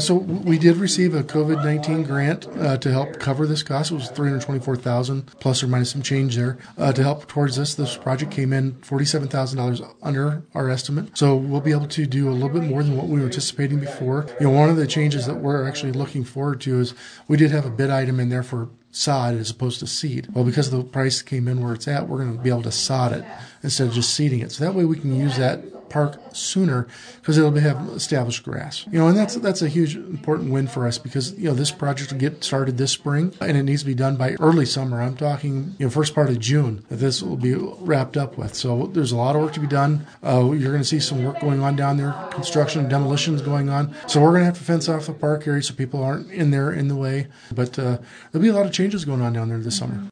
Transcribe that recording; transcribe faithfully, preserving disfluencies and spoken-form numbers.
So we did receive a COVID nineteen grant uh, to help cover this cost. It was three hundred twenty-four thousand dollars plus or minus some change there uh, to help towards this. This project came in forty-seven thousand dollars under our estimate. So we'll be able to do a little bit more than what we were anticipating before. You know, one of the changes that we're actually looking forward to is we did have a bid item in there for sod as opposed to seed. Well, because the price came in where it's at, we're going to be able to sod it instead of just seeding it. So that way we can use that park sooner because it'll have established grass. You know, and that's that's a huge important win for us because, you know, this project will get started this spring and it needs to be done by early summer. I'm talking, you know, first part of June that this will be wrapped up with. So there's a lot of work to be done. Uh, you're going to see some work going on down there, construction, demolitions going on. So we're going to have to fence off the park area so people aren't in there in the way. But uh, there'll be a lot of changes going on down there this summer.